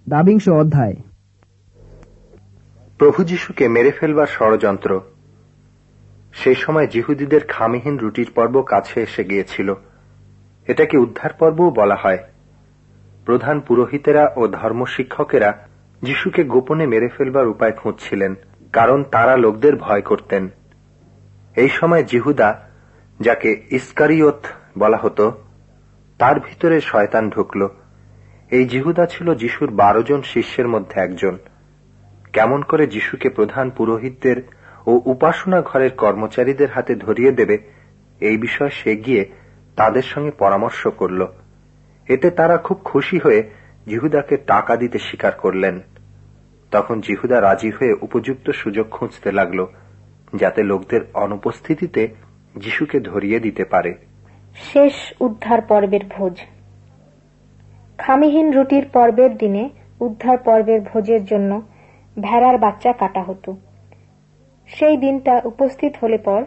22 অধ্যায়। প্রভু যীশুকে মেরে ফেলবার ষড়যন্ত্র। সেই সময় যিহুদীদের খামিহীন রুটির পর্ব কাছে এসে গিয়েছিল। এটাকে উদ্ধার পর্বও বলা হয়। প্রধান পুরোহিতেরা ও ধর্মশিক্ষকেরা যিশুকে গোপনে মেরে ফেলবার উপায় খুঁজছিলেন, কারণ তারা লোকদের ভয় করতেন। এই সময় যিহুদা, যাকে ইস্কারিয়ত বলা হতো, তার ভিতরে শয়তান ঢুকল। এই যিহুদা ছিল যিশুর 12 জন শিষ্যের মধ্যে একজন। কেমন করে যিশুকে প্রধান পুরোহিতদের ও উপাসনা ঘরের কর্মচারীদের হাতে ধরিয়ে দেবে, এই বিষয়ে সে গিয়ে তাদের সঙ্গে পরামর্শ করল। এতে তারা খুব খুশি হয়ে যিহুদাকে টাকা দিতে স্বীকার করলেন। তখন যিহুদা রাজি হয়ে উপযুক্ত সুযোগ খুঁজতে লাগল, যাতে লোকদের অনুপস্থিতিতে যিশুকে ধরিয়ে দিতে পারে। শেষ উদ্ধার পর্বের ভোজ। খামিহীন রুটির পর্বের দিনে উদ্ধার পর্বের ভোজের জন্য ভেড়ার বাচ্চা কাটা হতো। সেই দিনটা উপস্থিত হলে পর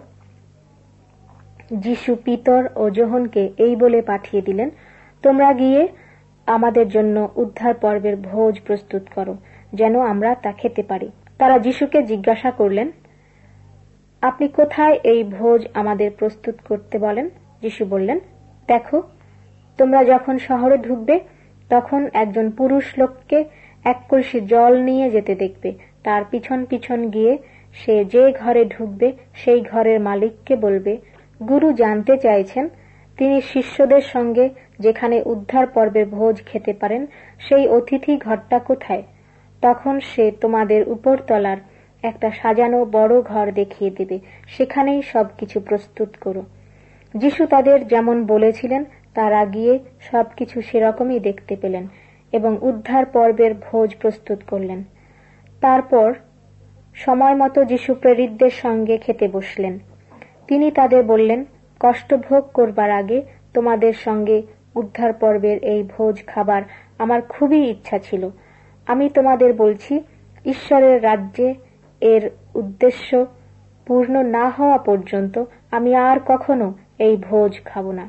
যিশু পিতর ও যোহনকে এই বলে পাঠিয়ে দিলেন, তোমরা গিয়ে আমাদের জন্য উদ্ধার পর্বের ভোজ প্রস্তুত করো, যেন আমরা তা খেতে পারি। তারা যিশুকে জিজ্ঞাসা করলেন, আপনি কোথায় এই ভোজ আমাদের প্রস্তুত করতে বলেন? যিশু বললেন, দেখো, তোমরা যখন শহরে ঢুকবে তখন একজন পুরুষ লোককে এক কলসি জল নিয়ে যেতে দেখবে। তার পিছন পিছন গিয়ে সে যে ঘরে ঢুকবে সেই ঘরের মালিককে বলবে, গুরু জানতে চাইছেন তিনি শিষ্যদের সঙ্গে যেখানে উদ্ধার পর্বের ভোজ খেতে পারেন সেই অতিথি ঘরটা কোথায়? তখন সে তোমাদের উপরতলার একটা সাজানো বড় ঘর দেখিয়ে দেবে, সেখানেই সবকিছু প্রস্তুত করো। যিশু তাদের যেমন বলেছিলেন তারা গিয়ে সবকিছু সেরকমই দেখতে পেলেন এবং উদ্ধার পর্বের ভোজ প্রস্তুত করলেন। তারপর সময় মতো যিশু প্রেরিতদের সঙ্গে খেতে বসলেন। তিনি তাদের বললেন, কষ্টভোগ করবার আগে তোমাদের সঙ্গে উদ্ধার পর্বের এই ভোজ খাবার আমার খুবই ইচ্ছা ছিল। আমি তোমাদের বলছি, ঈশ্বরের রাজ্যে এর উদ্দেশ্য পূর্ণ না হওয়া পর্যন্ত আমি আর কখনো এই ভোজ খাব না।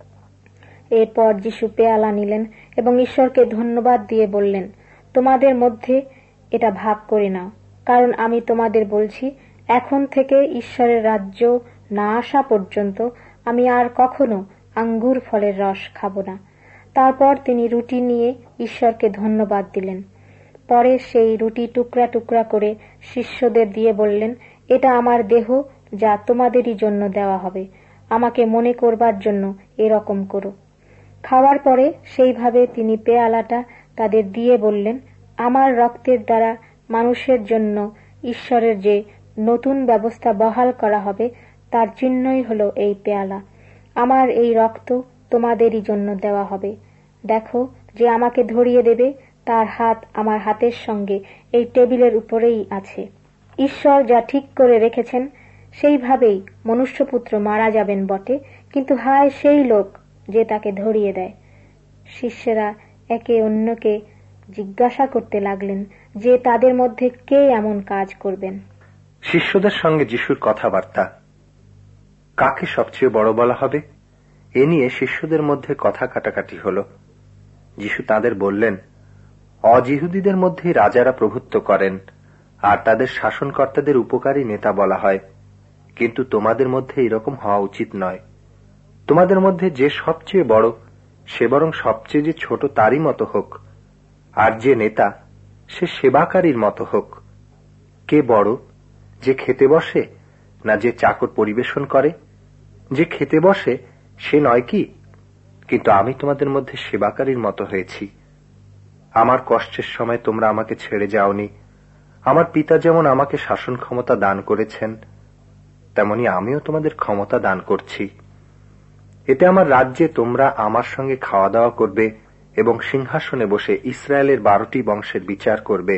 এরপর যিশু পেয়ালা নিলেন এবং ঈশ্বরকে ধন্যবাদ দিয়ে বললেন, তোমাদের মধ্যে এটা ভাগ করে নাও, কারণ আমি তোমাদের বলছি, এখন থেকে ঈশ্বরের রাজ্য না আসা পর্যন্ত আমি আর কখনো আঙ্গুর ফলের রস খাব না। তারপর তিনি রুটি নিয়ে ঈশ্বরকে ধন্যবাদ দিলেন। পরে সেই রুটি টুকরা টুকরা করে শিষ্যদের দিয়ে বললেন, এটা আমার দেহ, যা তোমাদেরই জন্য দেওয়া হবে। আমাকে মনে করবার জন্য এরকম করো। খাওয়ার পরে সেইভাবে তিনি পেয়ালাটা তাদের দিয়ে বললেন, আমার রক্তের দ্বারা মানুষের জন্য ঈশ্বরের যে নতুন ব্যবস্থা বহাল করা হবে তার চিহ্নই হলো এই পেয়ালা। আমার এই রক্ত তোমাদেরই জন্য দেওয়া হবে। দেখো, যে আমাকে ধরিয়ে দেবে তার হাত আমার হাতের সঙ্গে এই টেবিলের উপরেই আছে। ঈশ্বর যা ঠিক করে রেখেছেন সেইভাবেই মনুষ্যপুত্র মারা যাবেন বটে, কিন্তু হায় সেই লোক যে তাকে ধরিয়ে দেয়। শিষ্যেরা একে অন্যকে জিজ্ঞাসা করতে লাগলেন যে তাদের মধ্যে কে এমন কাজ করবেন। শিষ্যদের সঙ্গে যিশুর কথাবার্তা। কাকে সবচেয়ে বড় বলা হবে, এ নিয়ে শিষ্যদের মধ্যে কথা কাটাকাটি হল। যিশু তাদের বললেন, অজিহুদীদের মধ্যে রাজারা প্রভুত্ব করেন আর তাদের শাসনকর্তাদের উপকারী নেতা বলা হয়, কিন্তু তোমাদের মধ্যে এরকম হওয়া উচিত নয়। তোমাদের মধ্যে যে সবচেয়ে বড় সে বরং সবচেয়ে যে ছোট তারই মতো হোক, আর যে নেতা সে সেবাকারীর মতো হোক। কে বড়, যে খেতে বসে না যে চাকর পরিবেশন করে? যে খেতে বসে সে নয় কি? কিন্তু আমি তোমাদের মধ্যে সেবাকারীর মতো হয়েছি। আমার কষ্টের সময় তোমরা আমাকে ছেড়ে যাওনি। আমার পিতা যেমন আমাকে শাসন ক্ষমতা দান করেছেন, তেমনি আমিও তোমাদের ক্ষমতা দান করছি। এতে আমার রাজ্যে তোমরা আমার সঙ্গে খাওয়া দাওয়া করবে এবং সিংহাসনে বসে ইসরায়েলের 12টি বংশের বিচার করবে।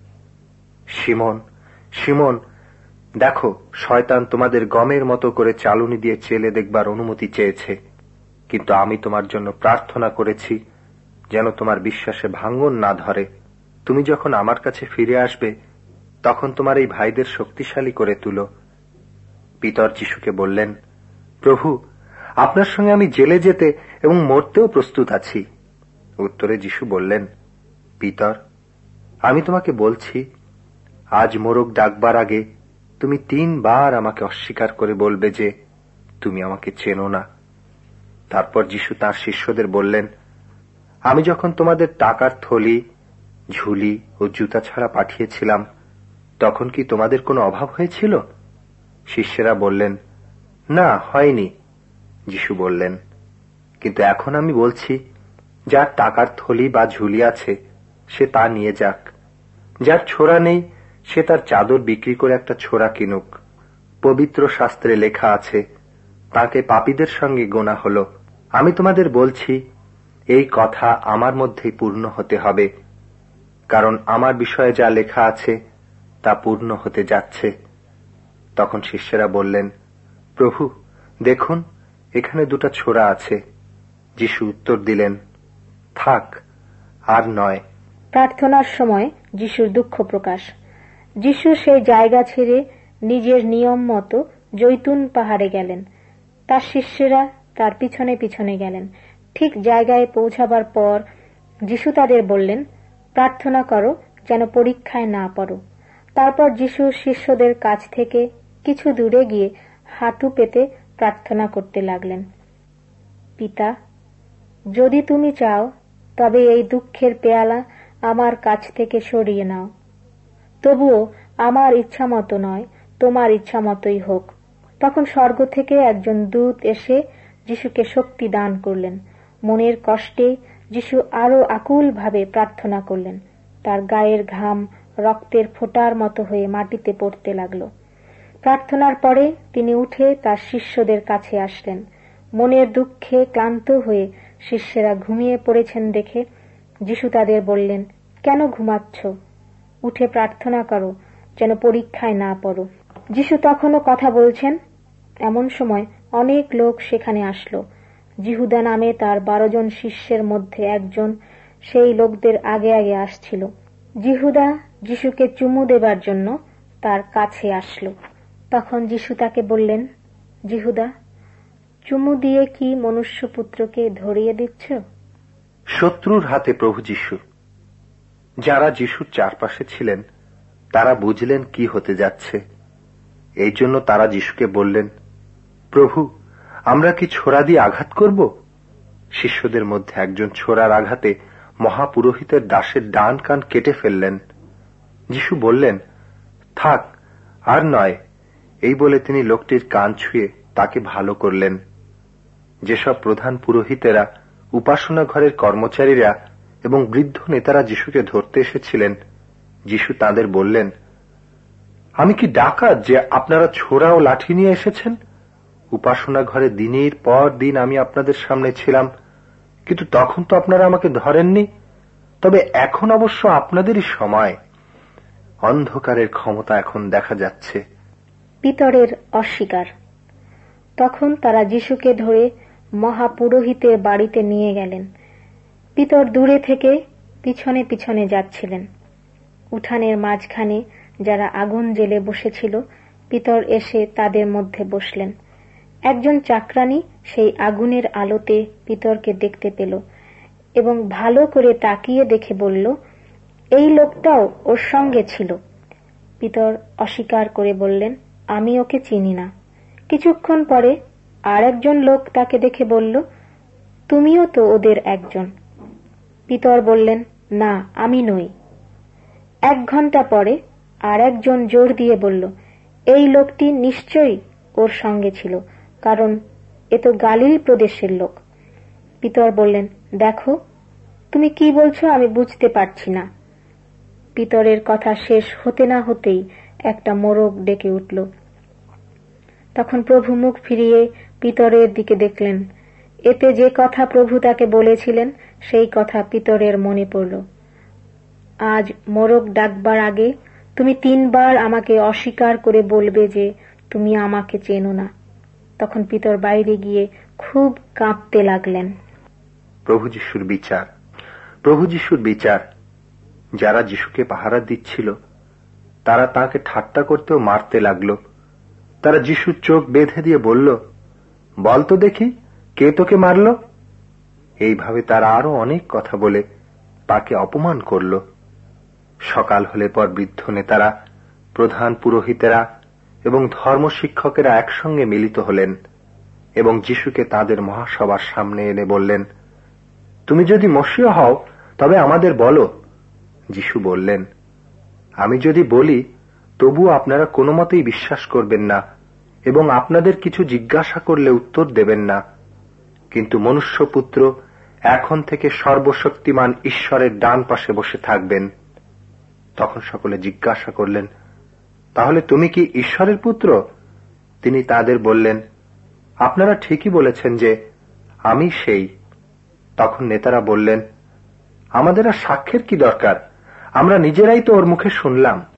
শিমোন, শিমোন, দেখো, শয়তান তোমাদের গমের মতো করে চালুনি দিয়ে চেলে দেখবার অনুমতি চেয়েছে, কিন্তু আমি তোমার জন্য প্রার্থনা করেছি যেন তোমার বিশ্বাসে ভাঙ্গন না ধরে। তুমি যখন আমার কাছে ফিরে আসবে তখন তোমার এই ভাইদের শক্তিশালী করে তুলো। পিতর যিশুকে বললেন, প্রভু, আপনার সঙ্গে আমি জেলে যেতে এবং মরতেও প্রস্তুত আছি। উত্তরে যিশু বললেন, পিতর, আমি তোমাকে বলছি, আজ মোরগ ডাকবার আগে তুমি 3 বার আমাকে অস্বীকার করে বলবে যে তুমি আমাকে চেনো না। তারপর যিশু তাঁর শিষ্যদের বললেন, আমি যখন তোমাদের টাকার থলি, ঝুলি ও জুতা ছাড়া পাঠিয়েছিলাম, তখন কি তোমাদের কোনো অভাব হয়েছিল? শিষ্যেরা বললেন, না, হয়নি। যিশু বললেন, কিন্তু এখন আমি বলছি, যার টাকার থলি বা ঝুলি আছে সে তা নিয়ে যাক, যার ছোরা নেই সে তার চাদর বিক্রি করে একটা ছোরা কিনুক। পবিত্র শাস্ত্রে লেখা আছে, তাকে পাপীদের সঙ্গে গোনা হলো। আমি তোমাদের বলছি, এই কথা আমার মধ্যেই পূর্ণ হতে হবে, কারণ আমার বিষয়ে যা লেখা আছে তা পূর্ণ হতে যাচ্ছে। তখন শিষ্যেরা বললেন, প্রভু, দেখুন, এখানে 2টা ছোরা আছে। যিশু উত্তর দিলেন, থাক, আর নয়। প্রার্থনার সময় যিশুর দুঃখ প্রকাশ। যিশু সেই জায়গা ছেড়ে নিজের নিয়ম মতো জৈতুন পাহাড়ে গেলেন। তার শিষ্যেরা তার পিছনে পিছনে গেলেন। ঠিক জায়গায় পৌঁছাবার পর যিশু তাদের বললেন, প্রার্থনা করো যেন পরীক্ষায় না পড়ো। তারপর যিশু শিষ্যদের কাছ থেকে কিছু দূরে গিয়ে হাঁটু পেতে প্রার্থনা করতে লাগলেন, পিতা, যদি তুমি চাও তবে এই দুঃখের পেয়ালা আমার কাছ থেকে সরিয়ে নাও। তবুও আমার ইচ্ছা মতো নয়, তোমার ইচ্ছা মতোই হোক। তখন স্বর্গ থেকে একজন দূত এসে যিশুকে শক্তি দান করলেন। মনের কষ্টে যিশু আরো আকুল ভাবে প্রার্থনা করলেন। তার গায়ের ঘাম রক্তের ফোঁটার মতো হয়ে মাটিতে পড়তে লাগল। প্রার্থনার পরে তিনি উঠে তার শিষ্যদের কাছে আসলেন। মনের দুঃখে ক্লান্ত হয়ে শিষ্যেরা ঘুমিয়ে পড়েছেন দেখে যিশু তাদের বললেন, কেন ঘুমাচ্ছ? উঠে প্রার্থনা করো যেন পরীক্ষায় না পড়ো। যিশু তখনও কথা বলছেন, এমন সময় অনেক লোক সেখানে আসলো। জিহুদা নামে তার 12 জন শিষ্যের মধ্যে একজন সেই লোকদের আগে আগে আসছিল। জিহুদা যিশুকে চুমু দেবার জন্য তার কাছে আসলো। তখন যিশু তাকে বললেন, জিহুদা, চুমু দিয়ে কি মনুষ্যপুত্রকে ধরিয়ে দিচ্ছ? শত্রুর হাতে প্রভু যিশু। যারা যিশুর চারপাশে ছিলেন তারা বুঝলেন কি হতে যাচ্ছে। এই জন্য তারা যিশুকে বললেন, প্রভু, আমরা কি ছোরা দিয়ে আঘাত করব? শিষ্যদের মধ্যে একজন ছোরার আঘাতে মহাপুরোহিতের দাসের ডান কান কেটে ফেললেন। যিশু বললেন, থাক, আর নয়। এই বলে তিনি লোকটির কান ছুঁয়ে তাকে ভালো করলেন। যেসব প্রধান পুরোহিতেরা, উপাসনা ঘরের কর্মচারীরা এবং বৃদ্ধ নেতারা যিশুকে ধরতে এসেছিলেন, যিশু তাদের বললেন, আমি কি ডাকাত যে আপনারা ছোরা ও লাঠি নিয়ে এসেছেন? উপাসনা ঘরে দিনের পর দিন আমি আপনাদের সামনে ছিলাম, কিন্তু তখন তো আপনারা আমাকে ধরেননি। তবে এখন অবশ্য আপনাদেরই সময়। অন্ধকারের ক্ষমতা এখন দেখা যাচ্ছে। পিতরের অস্বীকার। তখন তারা যিশুকে ধরে মহাপুরোহিতের বাড়িতে নিয়ে গেলেন। পিতর দূরে থেকে পিছনে পিছনে যাচ্ছিলেন। উঠানের মাঝখানে যারা আগুন জ্বেলে বসেছিল, পিতর এসে তাদের মধ্যে বসলেন। একজন চাকরানী সেই আগুনের আলোতে পিতরকে দেখতে পেল এবং ভালো করে তাকিয়ে দেখে বলল, এই লোকটাও ওর সঙ্গে ছিল। পিতর অস্বীকার করে বললেন, আমি ওকে চিনি না। কিছুক্ষণ পরে আর একজন লোক তাকে দেখে বলল, তুমিও তো ওদের একজন। পিতর বললেন, না, আমি নই। 1 ঘন্টা পরে আর একজন জোর দিয়ে বলল, এই লোকটি নিশ্চয়ই ওর সঙ্গে ছিল, কারণ এ তো গালিল প্রদেশের লোক। পিতর বললেন, দেখো, তুমি কি বলছো আমি বুঝতে পারছি না। পিতরের কথা শেষ হতে না হতেই একটা মোরগ ডেকে উঠল। তখন প্রভু মুখ ফিরিয়ে পিতরের দিকে দেখলেন। এতে যে কথা প্রভু তাকে বলেছিলেন সেই কথা পিতরের মনে পড়ল। আজ মোরগ ডাকবার আগে তুমি 3 বার আমাকে অস্বীকার করে বলবে যে তুমি আমাকে চেনো না। তখন পিতর বাইরে গিয়ে খুব কাঁপতে লাগলেন। প্রভু যিশুর বিচার। প্রভু যিশুর বিচার। যারা যিশুকে পাহারা দিচ্ছিল তারা তাকে ঠাট্টা করতেও মারতে লাগল। তারা যিশুর চোখ বেঁধে দিয়ে বলল, বল তো দেখি, কে তোকে মারল? এইভাবে তারা আরো অনেক কথা বলে তাকে অপমান করল। সকাল হলে পর বৃদ্ধ নেতারা, প্রধান পুরোহিতেরা এবং ধর্মশিক্ষকেরা একসঙ্গে মিলিত হলেন এবং যিশুকে তাদের মহাসভার সামনে এনে বললেন, তুমি যদি মসিহ হও তবে আমাদের বলো। যিশু বললেন, আমি যদি বলি তবুও আপনারা কোনো মতেই বিশ্বাস করবেন না এবং আপনাদের কিছু জিজ্ঞাসা করলে উত্তর দেবেন না, কিন্তু মনুষ্যপুত্র এখন থেকে সর্বশক্তিমান ঈশ্বরের ডান পাশে বসে থাকবেন। তখন সকলে জিজ্ঞাসা করলেন, তাহলে তুমি কি ঈশ্বরের পুত্র? তিনি তাদের বললেন, আপনারা ঠিকই বলেছেন যে আমি সেই। তখন নেতারা বললেন, আমাদের আর সাক্ষ্যের কি দরকার? আমরা নিজেরাই তো ওর মুখে শুনলাম।